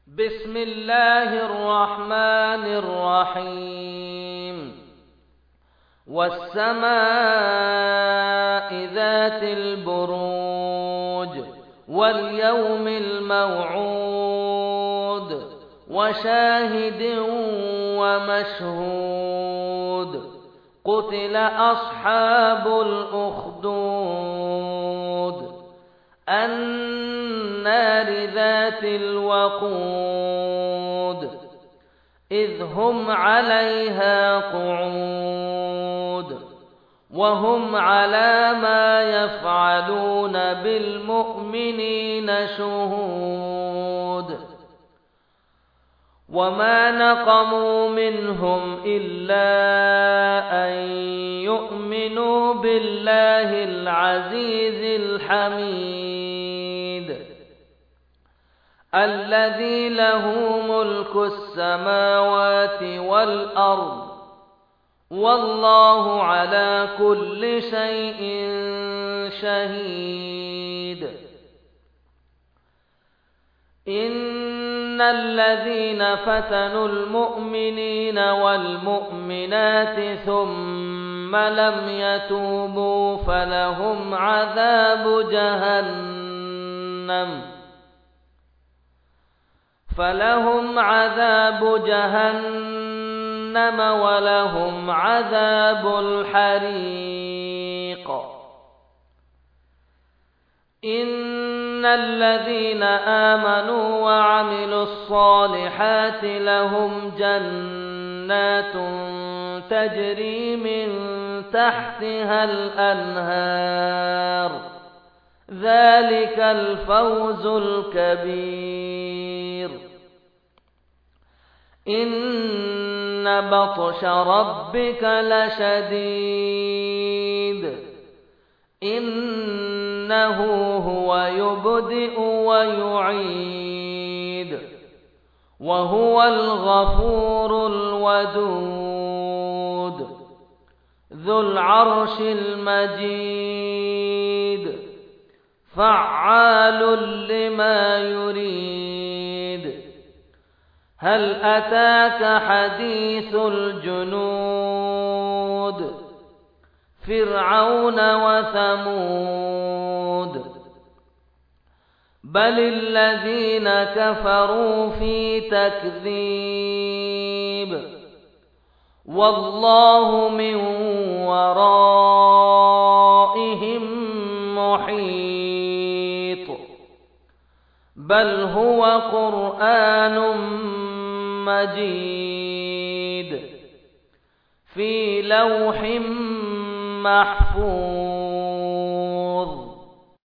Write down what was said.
بسم الله الرحمن الرحيم والسماء ذات البروج واليوم الموعود وشاهد ومشهود قتل أصحاب الأخدود النار ذات الوقود إذ هم عليها قعود وهم على ما يفعلون بالمؤمنين شهود وما نقموا منهم إلا أن يؤمنوا بالله العزيز الحميد الذي له ملك السماوات والأرض والله على كل شيء شهيد إن الذين فتنوا المؤمنين والمؤمنات ثم لم يتوبوا فلهم عذاب جهنم ولهم عذاب الحريق إن الذين آمنوا وعملوا الصالحات لهم جنات تجري من تحتها الأنهار ذلك الفوز الكبير إن بطش ربك لشديد إنه هو يبدئ ويعيد وهو الغفور الودود ذو العرش المجيد فعال لما يريد هل أتاك حديث الجنود فرعون وثمود بل الذين كفروا في تكذيب والله من ورائهم محيط بل هو قرآن مجيد في لوح محفوظ